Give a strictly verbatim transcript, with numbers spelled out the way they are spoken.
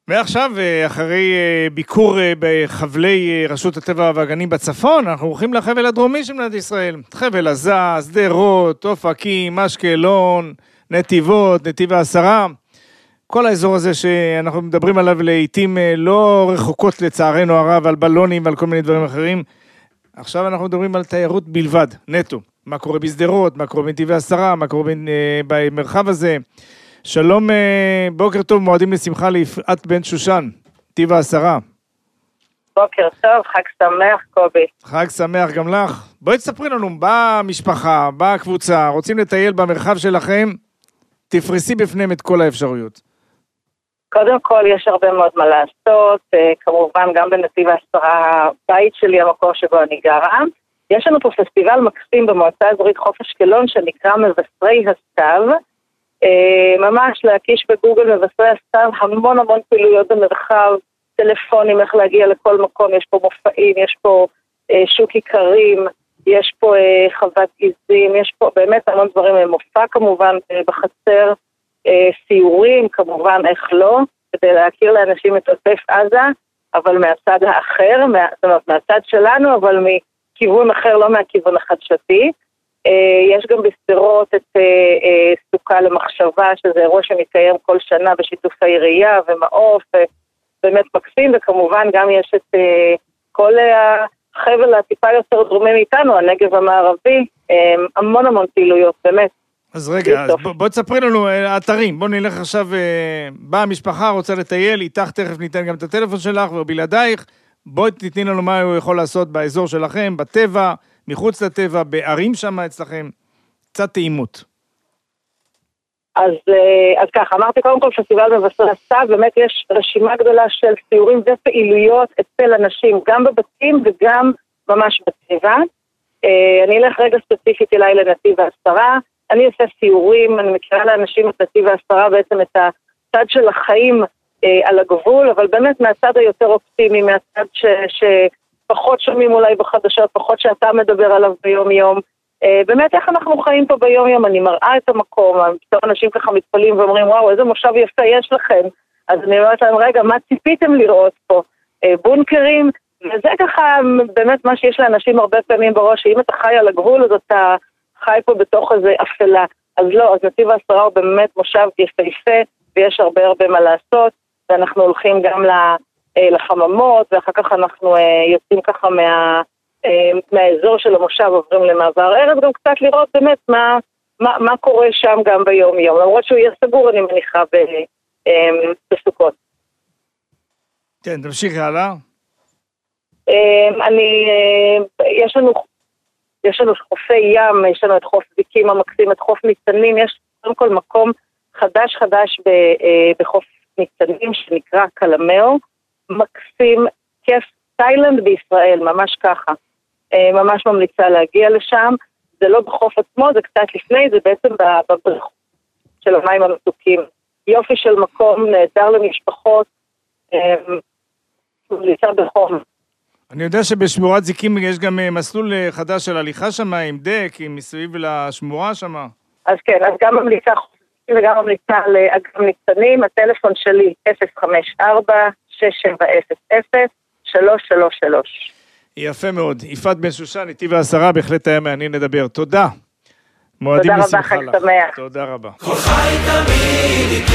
ועכשיו, אחרי ביקור בחבלי רשות הטבע והגנים בצפון, אנחנו הולכים לחבל הדרומי של מדינת ישראל. חבל עזה, שדרות, אופקים, אשקלון, נתיבות, נתיב העשרה. כל האזור הזה שאנחנו מדברים עליו לעתים לא רחוקות לצערנו הרב, על בלונים ועל כל מיני דברים אחרים. עכשיו אנחנו מדברים על תיירות בלבד, נטו. מה קורה בשדרות, מה קורה בנתיב העשרה, מה קורה במרחב הזה. שלום, בוקר טוב, מועדים לשמחה ליפעת בן שושן, נתיב העשרה. בוקר טוב, חג שמח, קובי. חג שמח גם לך. בואי תספרי לנו, באה משפחה, באה קבוצה, רוצים לטייל במרחב שלכם, תפרסי בפניהם את כל האפשרויות. קודם כל, יש הרבה מאוד מה לעשות, כמובן גם בנתיב העשרה, הבית שלי, המקור שבו אני גרה. יש לנו פה פסטיבל מקסים במועצה האזורית חוף אשקלון, שנקרא מבשרי הסתיו, ממש להקיש בגוגל מבשרי הסתיו, המון המון פעילויות במרחב, טלפונים, איך להגיע לכל מקום, יש פה מופעים, יש פה שוק עיקרים, יש פה חוות גזים, יש פה באמת המון דברים, מופע כמובן בחצר, סיורים כמובן, איך לא, כדי להכיר לאנשים את עוטף עזה, אבל מהצד האחר, מה, זאת אומרת מהצד שלנו, אבל מכיוון אחר, לא מהכיוון החדשתי. יש גם בסדרות את סוכה למחשבה, שזה אירוע שמתקיים כל שנה בשיתוף העירייה ומעוף, באמת מקסים, וכמובן גם יש את כל החבל הטיפה יותר דרומי מאיתנו, הנגב המערבי, המון המון פעילויות, באמת. אז רגע, אז בוא, בוא תספרי לנו אתרים, בוא נלך עכשיו, באה המשפחה, רוצה לטייל, איתך תכף ניתן גם את הטלפון שלך ובלעדייך, בואי תתני לנו מה הוא יכול לעשות באזור שלכם, בטבע, מחוץ לטבע, בערים שם אצלכם, קצת טעימות. אז, אז ככה, אמרתי קודם כל פסטיבל מבשרי הסתיו, באמת יש רשימה גדולה של סיורים ופעילויות אצל אנשים, גם בבתים וגם ממש בטבע. אני אלך רגע ספציפית אליי לנתיב העשרה, אני עושה סיורים, אני מכירה לאנשים את נתיב העשרה, בעצם את הצד של החיים אה, על הגבול, אבל באמת מהצד היותר אופטימי, מהצד ש, שפחות שומעים אולי בחדשות, פחות שאתה מדבר עליו ביום יום. אה, באמת איך אנחנו חיים פה ביום יום, אני מראה את המקום, אנשים ככה מתפלים ואומרים, וואו, איזה מושב יפה יש לכם. אז אני אומרת להם, רגע, מה ציפיתם לראות פה? אה, בונקרים, וזה ככה באמת מה שיש לאנשים הרבה פעמים בראש, שאם אתה חי על הגבול, אז אתה חי פה בתוך איזה אפלה. אז לא, אז נתיב העשרה הוא באמת מושב יפהפה, ויש הרבה הרבה מה לעשות, ואנחנו הולכים גם לחממות, ואחר כך אנחנו יוצאים ככה מה, מהאזור של המושב, עוברים למעבר ארץ, גם קצת לראות באמת מה, מה, מה קורה שם גם ביום יום, למרות שהוא יהיה סגור, אני מניחה, בסוכות. כן, תמשיכי הלאה. אני, יש לנו יש לנו חופי ים, יש לנו את חוף זיקים המקסים, את חוף ניצנים, יש קודם כל מקום חדש חדש בחוף ניצנים שנקרא קלמאו, מקסים, כיף, תאילנד בישראל, ממש ככה. ממש ממליצה להגיע לשם, זה לא בחוף עצמו, זה קצת לפני, זה בעצם בבריכות של המים המתוקים. יופי של מקום, נהדר למשפחות, ממליצה בחום. אני יודע שבשמורת זיקים יש גם מסלול חדש של הליכה שם, עם דק, עם מסביב לשמורה שם. אז כן, אז גם ממליצה חופשי וגם ממליצה לאגם ניצנים, הטלפון שלי אפס חמש ארבע שש שבע אפס אפס שלוש שלוש שלוש. יפה מאוד. יפעת בן שושן, נתיב העשרה, בהחלט היה מעניין לדבר. תודה. תודה רבה, חג שמח. תודה רבה. כל חי תמיד